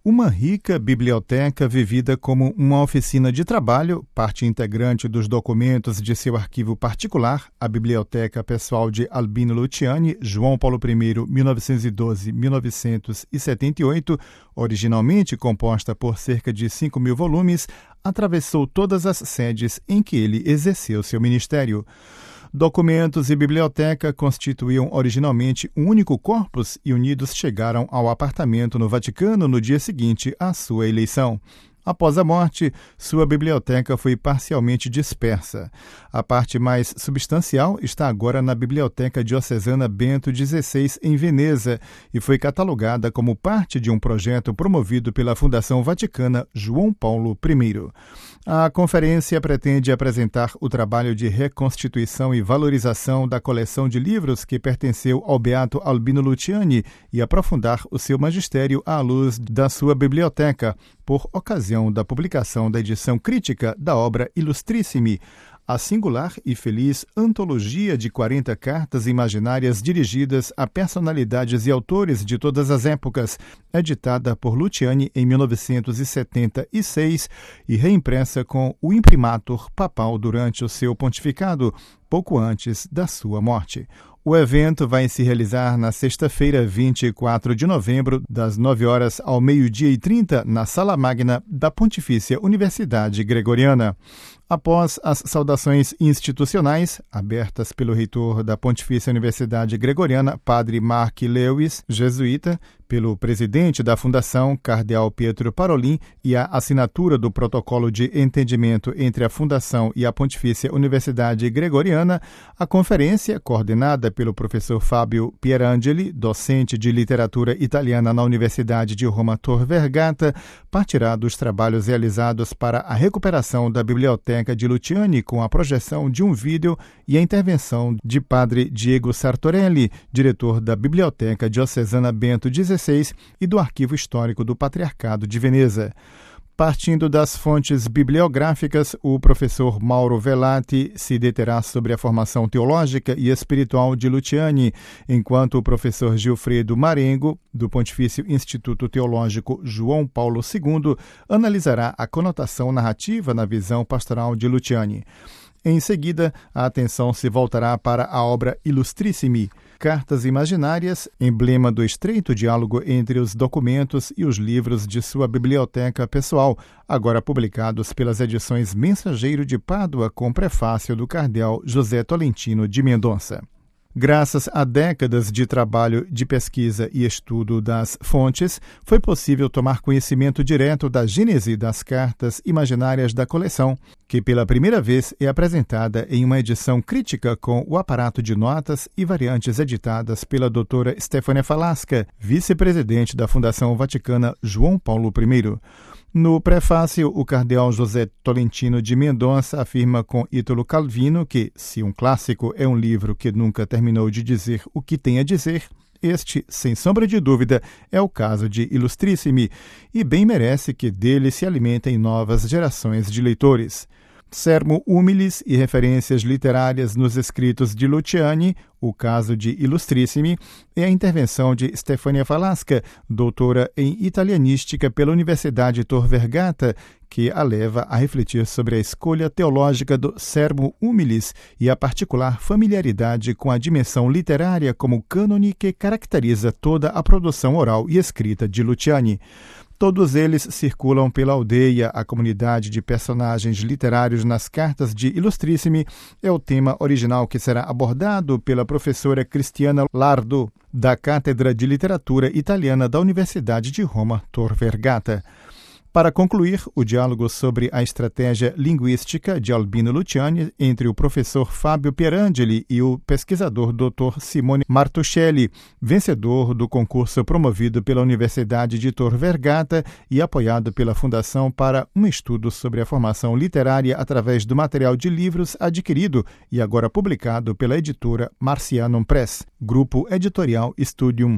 Uma rica biblioteca vivida como uma oficina de trabalho, parte integrante dos documentos de seu arquivo particular, a Biblioteca Pessoal de Albino Luciani, João Paulo I, 1912-1978, originalmente composta por cerca de 5.000 volumes, atravessou todas as sedes em que ele exerceu seu ministério. Documentos e biblioteca constituíam originalmente um único corpus e unidos chegaram ao apartamento no Vaticano no dia seguinte à sua eleição. Após a morte, sua biblioteca foi parcialmente dispersa. A parte mais substancial está agora na Biblioteca Diocesana Bento XVI, em Veneza, e foi catalogada como parte de um projeto promovido pela Fundação Vaticana João Paulo I. A conferência pretende apresentar o trabalho de reconstituição e valorização da coleção de livros que pertenceu ao beato Albino Luciani e aprofundar o seu magistério à luz da sua biblioteca, por ocasião da publicação da edição crítica da obra Illustrissimi, a singular e feliz antologia de 40 cartas imaginárias dirigidas a personalidades e autores de todas as épocas, editada por Luciani em 1976 e reimpressa com o imprimatur papal durante o seu pontificado, pouco antes da sua morte. O evento vai se realizar na sexta-feira, 24 de novembro, das 9 horas ao 12h30, na Sala Magna da Pontifícia Universidade Gregoriana. Após as saudações institucionais, abertas pelo reitor da Pontifícia Universidade Gregoriana, padre Mark Lewis, jesuíta, pelo presidente da Fundação, cardeal Pietro Parolin, e a assinatura do protocolo de entendimento entre a Fundação e a Pontifícia Universidade Gregoriana, a conferência, coordenada pelo professor Fábio Pierangeli, docente de literatura italiana na Universidade de Roma Tor Vergata, partirá dos trabalhos realizados para a recuperação da biblioteca de Luciani com a projeção de um vídeo e a intervenção de padre Diego Sartorelli, diretor da Biblioteca Diocesana Bento XVI e do Arquivo Histórico do Patriarcado de Veneza. Partindo das fontes bibliográficas, o professor Mauro Velati se deterá sobre a formação teológica e espiritual de Luciani, enquanto o professor Gilfredo Marengo, do Pontifício Instituto Teológico João Paulo II, analisará a conotação narrativa na visão pastoral de Luciani. Em seguida, a atenção se voltará para a obra Illustrissimi, Cartas Imaginárias, emblema do estreito diálogo entre os documentos e os livros de sua biblioteca pessoal, agora publicados pelas edições Mensageiro de Pádua, com prefácio do cardeal José Tolentino de Mendonça. Graças a décadas de trabalho de pesquisa e estudo das fontes, foi possível tomar conhecimento direto da gênese das cartas imaginárias da coleção, que pela primeira vez é apresentada em uma edição crítica com o aparato de notas e variantes editadas pela doutora Stefania Falasca, vice-presidente da Fundação Vaticana João Paulo I. No prefácio, o cardeal José Tolentino de Mendonça afirma com Ítalo Calvino que, se um clássico é um livro que nunca terminou de dizer o que tem a dizer, este, sem sombra de dúvida, é o caso de Illustrissimi, e bem merece que dele se alimentem novas gerações de leitores. Sermo humilis e referências literárias nos escritos de Luciani, o caso de Illustrissimi, é a intervenção de Stefania Falasca, doutora em italianística pela Universidade Tor Vergata, que a leva a refletir sobre a escolha teológica do sermo humilis e a particular familiaridade com a dimensão literária como cânone que caracteriza toda a produção oral e escrita de Luciani. Todos eles circulam pela aldeia. A comunidade de personagens literários nas cartas de Illustrissimi é o tema original que será abordado pela professora Cristiana Lardo, da Cátedra de Literatura Italiana da Universidade de Roma Tor Vergata. Para concluir, o diálogo sobre a estratégia linguística de Albino Luciani entre o professor Fábio Pierangeli e o pesquisador Dr. Simone Martuscelli, vencedor do concurso promovido pela Universidade de Tor Vergata e apoiado pela Fundação para um estudo sobre a formação literária através do material de livros adquirido e agora publicado pela editora Marcianum Press, Grupo Editorial Studium.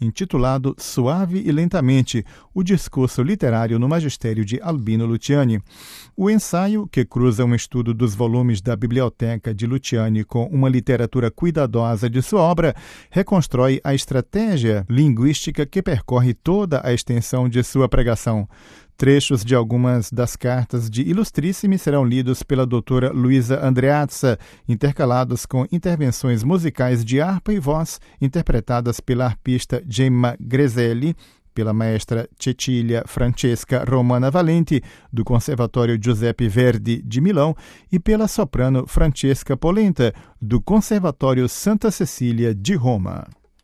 intitulado Suave e Lentamente, o discurso literário no magistério de Albino Luciani. O ensaio, que cruza um estudo dos volumes da biblioteca de Luciani com uma literatura cuidadosa de sua obra, reconstrói a estratégia linguística que percorre toda a extensão de sua pregação. Trechos de algumas das cartas de Illustrissimi serão lidos pela doutora Luisa Andreazza, intercalados com intervenções musicais de harpa e voz, interpretadas pela arpista Gemma Greselli, pela maestra Cecilia Francesca Romana Valenti, do Conservatório Giuseppe Verdi de Milão, e pela soprano Francesca Polenta, do Conservatório Santa Cecília de Roma.